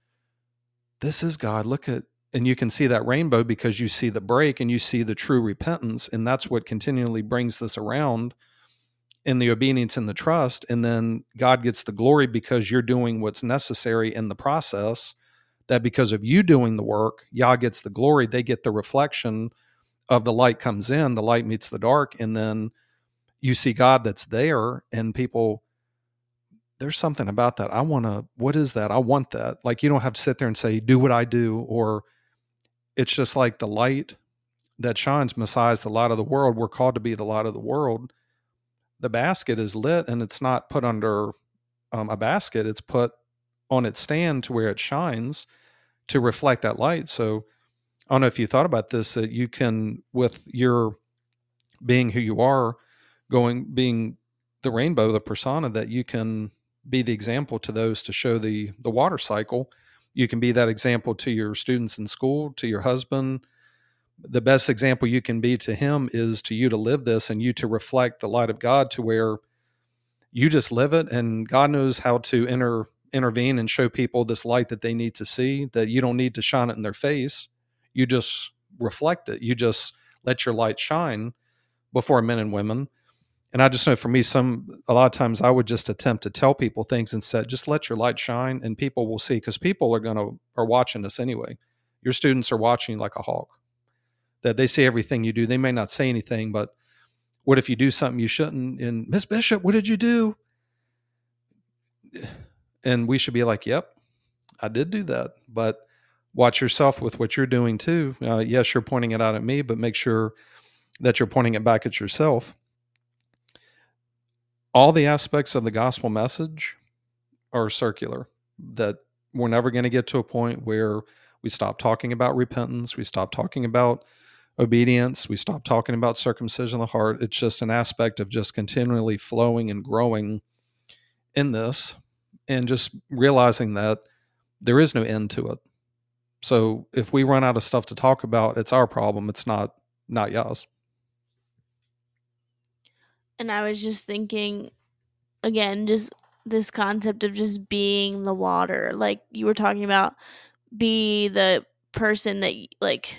this is God. Look at, and you can see that rainbow because you see the break and you see the true repentance. And that's what continually brings this around in the obedience and the trust. And then God gets the glory because you're doing what's necessary in the process, that because of you doing the work, Yah gets the glory. They get the reflection of the light comes in, the light meets the dark. And then you see God that's there, and people, there's something about that. I want to, what is that? I want that. Like, you don't have to sit there and say, do what I do, or it's just like the light that shines. Messiah is the light of the world. We're called to be the light of the world. The basket is lit, and it's not put under um, a basket. It's put on its stand to where it shines to reflect that light. So I don't know if you thought about this, that you can, with your being who you are, going, being the rainbow, the persona, that you can be the example to those to show the, the water cycle. You can be that example to your students in school, to your husband. The best example you can be to him is to you to live this, and you to reflect the light of God to where you just live it, and God knows how to enter, intervene and show people this light that they need to see, that you don't need to shine it in their face. You just reflect it. You just let your light shine before men and women. And I just know for me, some, a lot of times I would just attempt to tell people things and say, just let your light shine, and people will see, because people are going to, are watching us anyway. Your students are watching like a hawk, that they see everything you do. They may not say anything, but what if you do something you shouldn't? And Miss Bishop, what did you do? And we should be like, yep, I did do that. But watch yourself with what you're doing too. Uh, yes, you're pointing it out at me, but make sure that you're pointing it back at yourself. All the aspects of the gospel message are circular, that we're never going to get to a point where we stop talking about repentance. We stop talking about obedience. We stop talking about circumcision of the heart. It's just an aspect of just continually flowing and growing in this, and just realizing that there is no end to it. So if we run out of stuff to talk about, it's our problem. It's not, not Yah's. And I was just thinking, again, just this concept of just being the water. Like you were talking about, be the person that, like,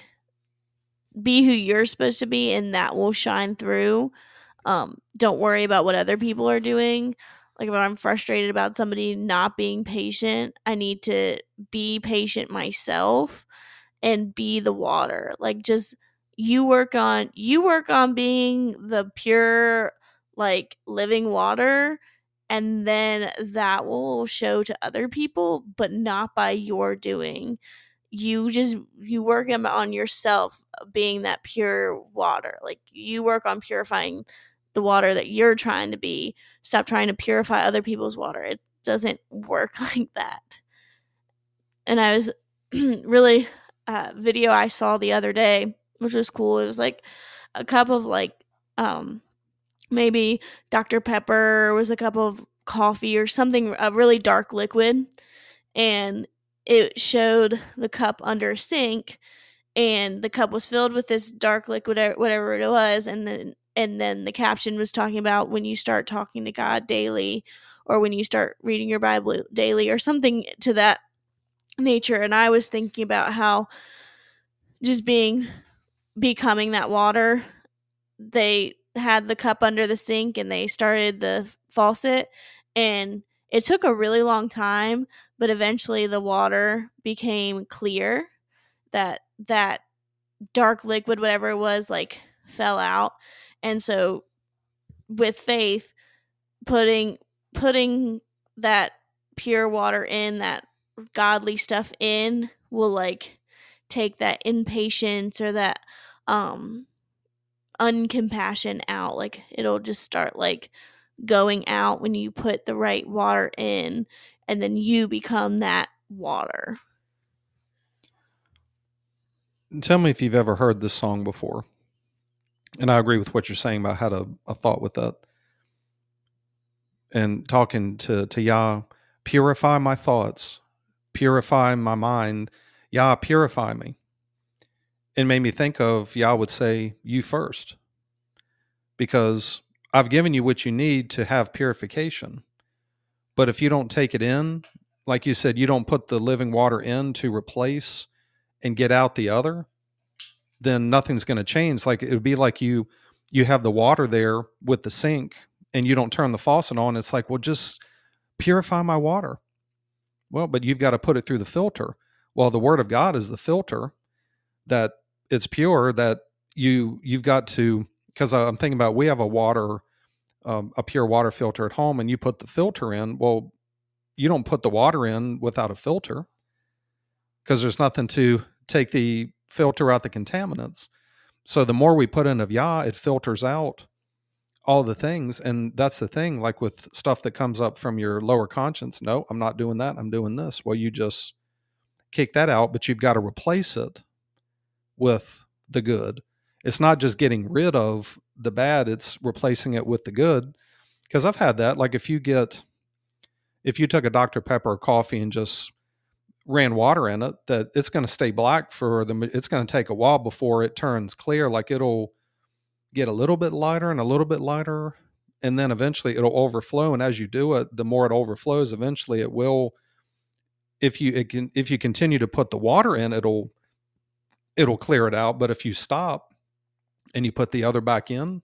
be who you're supposed to be, and that will shine through. Um, don't worry about what other people are doing. Like if I'm frustrated about somebody not being patient, I need to be patient myself and be the water. Like just you work on you work on being the pure, like, living water, and then that will show to other people, but not by your doing. You just you work on yourself being that pure water. Like you work on purifying the water that you're trying to be. Stop trying to purify other people's water. It doesn't work like that. And I was really uh, video I saw the other day, which was cool. It was like a cup of, like, um, maybe Doctor Pepper, was a cup of coffee or something, a really dark liquid, and it showed the cup under a sink, and the cup was filled with this dark liquid, whatever it was, and then and then the caption was talking about when you start talking to God daily, or when you start reading your Bible daily, or something to that nature. And I was thinking about how just being becoming that water, they had the cup under the sink and they started the faucet, and it took a really long time, but eventually the water became clear. That that dark liquid, whatever it was, like, fell out. And so with faith, putting putting that pure water in, that godly stuff in, will, like, take that impatience or that um uncompassion out. Like it'll just start, like, going out when you put the right water in, and then you become that water. Tell me if you've ever heard this song before. And I agree with what you're saying about had a, a thought with that. And talking to, to Yah, purify my thoughts, purify my mind. Yah, purify me. It made me think of Yah would say, you first. Because I've given you what you need to have purification. But if you don't take it in, like you said, you don't put the living water in to replace and get out the other, then nothing's going to change. Like it would be like you you have the water there with the sink and you don't turn the faucet on. It's like, well, just purify my water. Well, but you've got to put it through the filter. Well, the word of God is the filter that it's pure, that you you've got to, because I'm thinking about, we have a water, um, a pure water filter at home, and you put the filter in. Well, you don't put the water in without a filter, because there's nothing to take the filter out the contaminants. So the more we put in of Yah, it filters out all the things. And that's the thing, like with stuff that comes up from your lower conscience. No, I'm not doing that. I'm doing this. Well, you just kick that out, but you've got to replace it with the good. It's not just getting rid of the bad, it's replacing it with the good. Because I've had that. Like if you get, if you took a Doctor Pepper or coffee and just ran water in it, that it's going to stay black for the, it's going to take a while before it turns clear. Like it'll get a little bit lighter and a little bit lighter, and then eventually it'll overflow. And as you do it, the more it overflows, eventually it will, if you, it can, if you continue to put the water in, it'll, it'll clear it out. But if you stop and you put the other back in,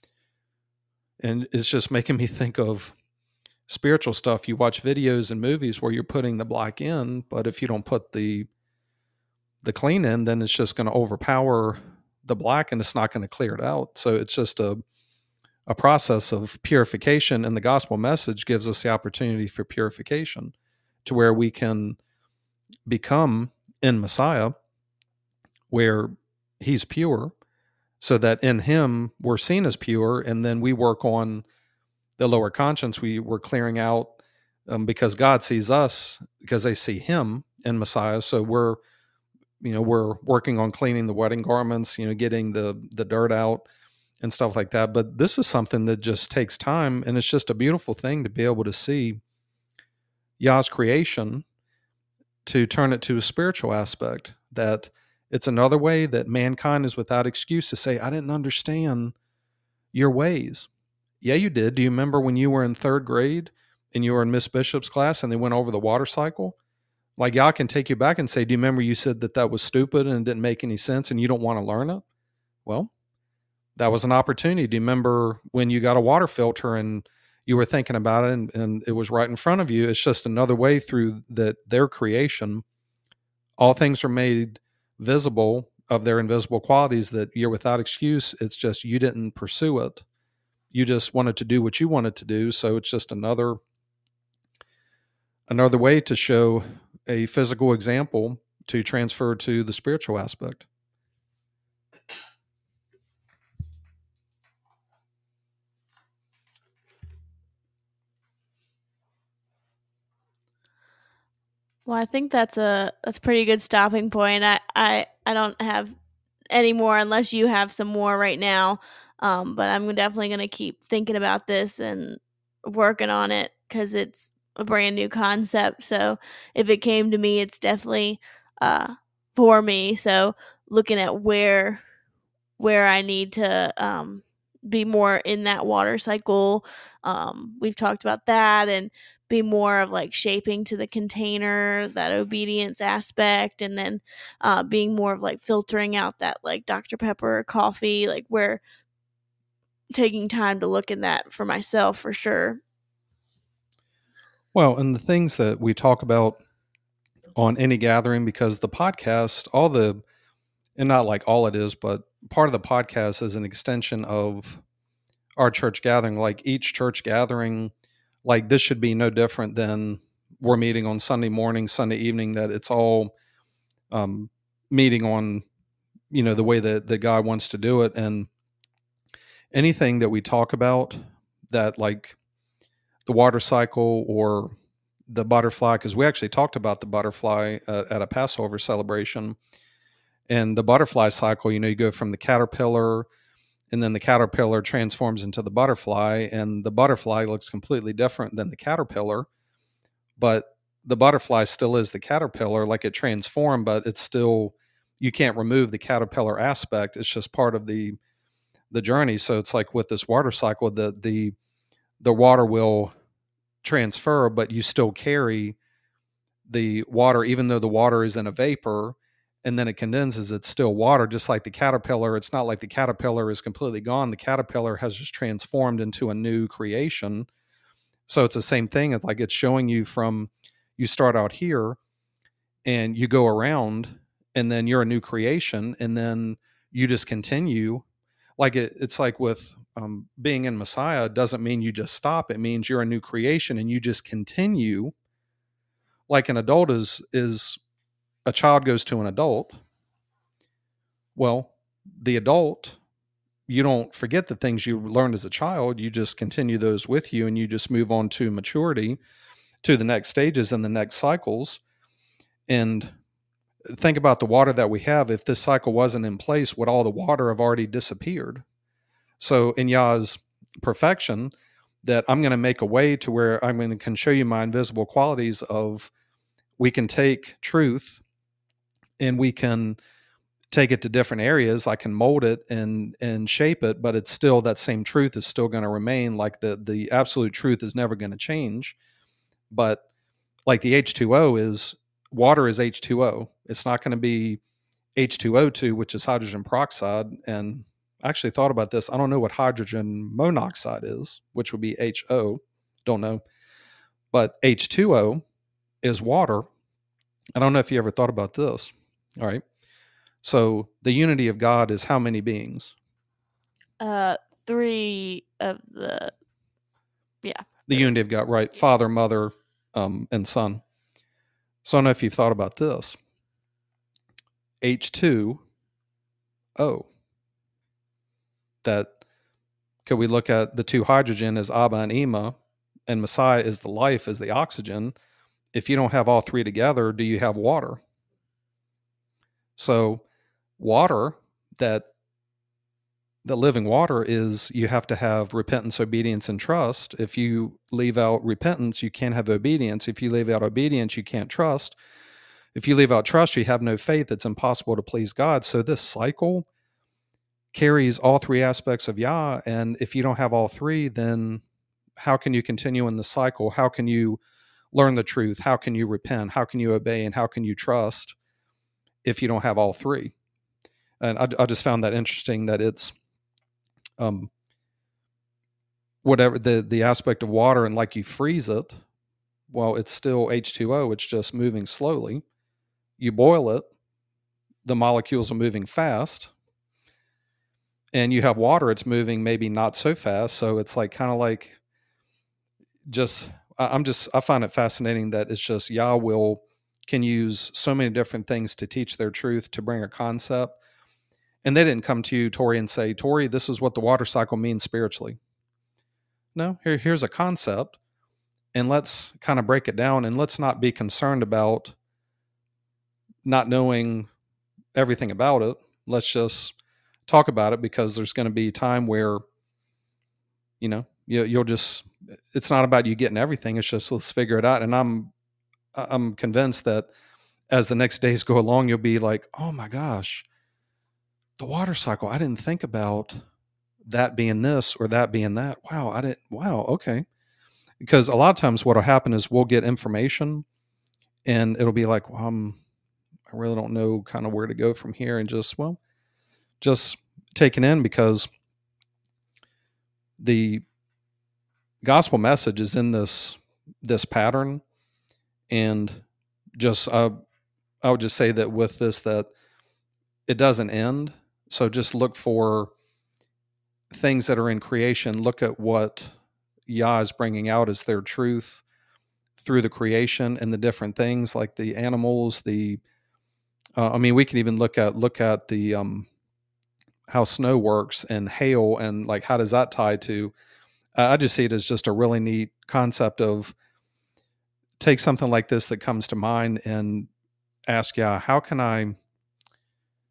and it's just making me think of spiritual stuff. You watch videos and movies where you're putting the black in, but if you don't put the, the clean in, then it's just going to overpower the black and it's not going to clear it out. So it's just a, a process of purification, and the gospel message gives us the opportunity for purification to where we can become in Messiah, where he's pure, so that in him we're seen as pure. And then we work on the lower conscience. We we're clearing out um, because God sees us, because they see him in Messiah. So we're, you know, we're working on cleaning the wedding garments, you know, getting the, the dirt out and stuff like that. But this is something that just takes time. And it's just a beautiful thing to be able to see Yah's creation, to turn it to a spiritual aspect, that it's another way that mankind is without excuse to say, I didn't understand your ways. Yeah, you did. Do you remember when you were in third grade and you were in Miss Bishop's class and they went over the water cycle? Like Yah can take you back and say, do you remember you said that that was stupid and it didn't make any sense and you don't want to learn it? Well, that was an opportunity. Do you remember when you got a water filter and you were thinking about it and, and it was right in front of you? It's just another way through that their creation. All things are made visible of their invisible qualities, that you're without excuse. It's just you didn't pursue it. You just wanted to do what you wanted to do. So it's just another another way to show a physical example to transfer to the spiritual aspect. Well, I think that's a that's a pretty good stopping point. I I, I don't have any more unless you have some more right now. Um, but I'm definitely going to keep thinking about this and working on it, because it's a brand new concept. So if it came to me, it's definitely uh, for me. So looking at where where I need to um, be more in that water cycle. Um, we've talked about that, and be more of like shaping to the container, that obedience aspect, and then uh, being more of like filtering out that like Doctor Pepper coffee, like where taking time to look in that for myself for sure. Well, and the things that we talk about on any gathering, because the podcast, all the, and not like all it is, but part of the podcast is an extension of our church gathering. Like each church gathering, like this should be no different than we're meeting on Sunday morning, Sunday evening, that it's all um, meeting on, you know, the way that, that God wants to do it. And anything that we talk about, that like the water cycle or the butterfly, because we actually talked about the butterfly uh, at a Passover celebration. And the butterfly cycle, you know, you go from the caterpillar and then the caterpillar transforms into the butterfly, and the butterfly looks completely different than the caterpillar, but the butterfly still is the caterpillar, like it transformed, but it's still, you can't remove the caterpillar aspect. It's just part of the the journey. So it's like with this water cycle, the the the water will transfer, but you still carry the water, even though the water is in a vapor, and then it condenses, it's still water. Just like the caterpillar, it's not like the caterpillar is completely gone. The caterpillar has just transformed into a new creation. So it's the same thing. It's like it's showing you from, you start out here and you go around, and then you're a new creation, and then you just continue. Like it, it's like with um, being in Messiah doesn't mean you just stop. It means you're a new creation and you just continue. Like an adult is, is a child goes to an adult. Well, the adult, you don't forget the things you learned as a child. You just continue those with you, and you just move on to maturity, to the next stages and the next cycles. And think about the water that we have. If this cycle wasn't in place, would all the water have already disappeared? So in Yah's perfection, that I'm going to make a way to where I'm going to can show you my invisible qualities of, we can take truth and we can take it to different areas. I can mold it and and shape it, but it's still, that same truth is still going to remain. Like the the absolute truth is never going to change. But like the H two O is, water is H two O. It's not going to be H two O two, which is hydrogen peroxide. And I actually thought about this. I don't know what hydrogen monoxide is, which would be H O. Don't know. But H two O is water. I don't know if you ever thought about this. All right. So the unity of God is how many beings? Uh, three of the, yeah. The three. unity of God, right? Father, Mother, um, and Son. So I don't know if you've thought about this. H two O. That, could we look at the two hydrogen as Abba and Ima, and Messiah is the life, is the oxygen. If you don't have all three together, do you have water? So water, that the living water is, you have to have repentance, obedience, and trust. If you leave out repentance, you can't have obedience. If you leave out obedience, you can't trust. If you leave out trust, you have no faith. It's impossible to please God. So this cycle carries all three aspects of Yah. And if you don't have all three, then how can you continue in the cycle? How can you learn the truth? How can you repent? How can you obey? And how can you trust if you don't have all three? And I, I just found that interesting, that it's um, whatever the, the aspect of water, and like you freeze it, well, it's still H two O. It's just moving slowly. You boil it, the molecules are moving fast. And you have water, it's moving maybe not so fast. So it's like kind of like just, I'm just, I find it fascinating that it's just Yah will, can use so many different things to teach their truth, to bring a concept. And they didn't come to you, Tori, and say, Tori, this is what the water cycle means spiritually. No, here, here's a concept, and let's kind of break it down, and let's not be concerned about not knowing everything about it. Let's just talk about it, because there's going to be time where, you know, you, you'll just, it's not about you getting everything. It's just, let's figure it out. And I'm, I'm convinced that as the next days go along, you'll be like, oh my gosh, the water cycle, I didn't think about that being this or that being that. Wow. I didn't, wow. Okay. Because a lot of times what'll happen is we'll get information and it'll be like, well, I'm, I really don't know kind of where to go from here, and just, well, just taken in, because the gospel message is in this, this pattern. And just, uh, I would just say that with this, that it doesn't end. So just look for things that are in creation. Look at what Yah is bringing out as their truth through the creation and the different things, like the animals, the, uh, I mean, we can even look at, look at the, um, how snow works and hail, and like, how does that tie to, uh, I just see it as just a really neat concept of, take something like this that comes to mind and ask, yeah, how can I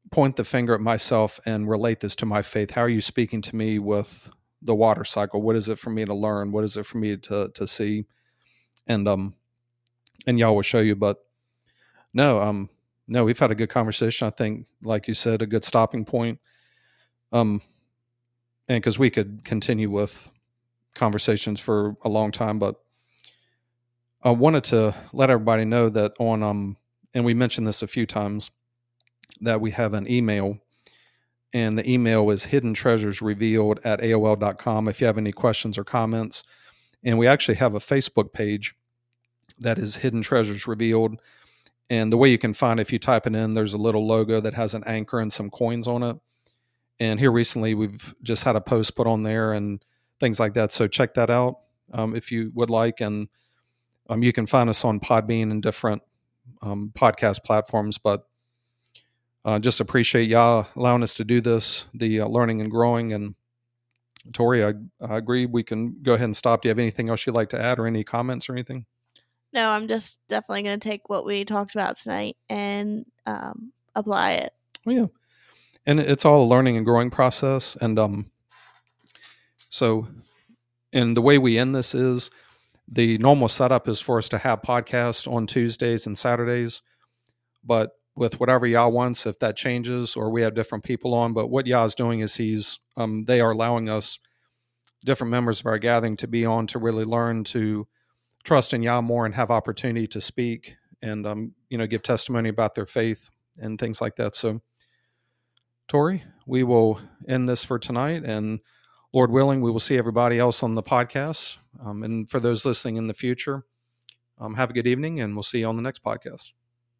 point the finger at myself and relate this to my faith. How are you speaking to me with the water cycle? What is it for me to learn? What is it for me to to see? And um, and y'all will show you. But no, um, no, we've had a good conversation. I think, like you said, a good stopping point. Um, and because we could continue with conversations for a long time, but I wanted to let everybody know that on um, and we mentioned this a few times, that we have an email, and the email is hidden treasures revealed at A O L dot com if you have any questions or comments. And we actually have a Facebook page that is Hidden Treasures Revealed. And the way you can find it, if you type it in, there's a little logo that has an anchor and some coins on it. And here recently, we've just had a post put on there and things like that. So check that out um, if you would like. And um, you can find us on Podbean and different um, podcast platforms. But uh, just appreciate y'all allowing us to do this, the uh, learning and growing. And Tori, I, I agree. We can go ahead and stop. Do you have anything else you'd like to add or any comments or anything? No, I'm just definitely going to take what we talked about tonight and um, apply it. Oh, yeah. And it's all a learning and growing process. And um, so, and the way we end this is the normal setup is for us to have podcasts on Tuesdays and Saturdays. But with whatever Yah wants, if that changes or we have different people on, but what Yah is doing is he's, um, they are allowing us, different members of our gathering, to be on to really learn to trust in Yah more and have opportunity to speak and, um, you know, give testimony about their faith and things like that. So, Tori, we will end this for tonight, and Lord willing, we will see everybody else on the podcast. Um, and for those listening in the future, um, have a good evening, and we'll see you on the next podcast.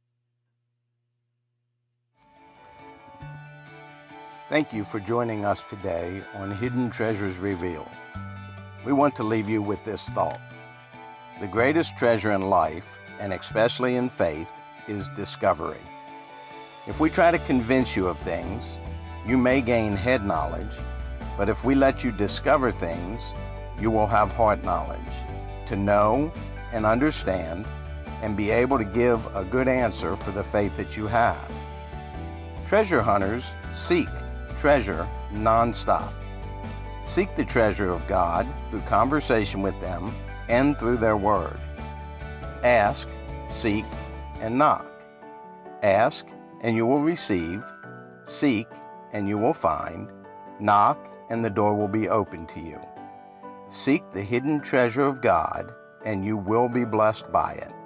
Thank you for joining us today on Hidden Treasures Revealed. We want to leave you with this thought. The greatest treasure in life, and especially in faith, is discovery. If we try to convince you of things, you may gain head knowledge, but if we let you discover things, you will have heart knowledge, to know and understand and be able to give a good answer for the faith that you have. Treasure hunters seek treasure nonstop. Seek the treasure of God through conversation with them and through their word. Ask, seek, and knock. Ask, and you will receive. Seek, and you will find. Knock, and the door will be open to you. Seek the hidden treasure of God, and you will be blessed by it.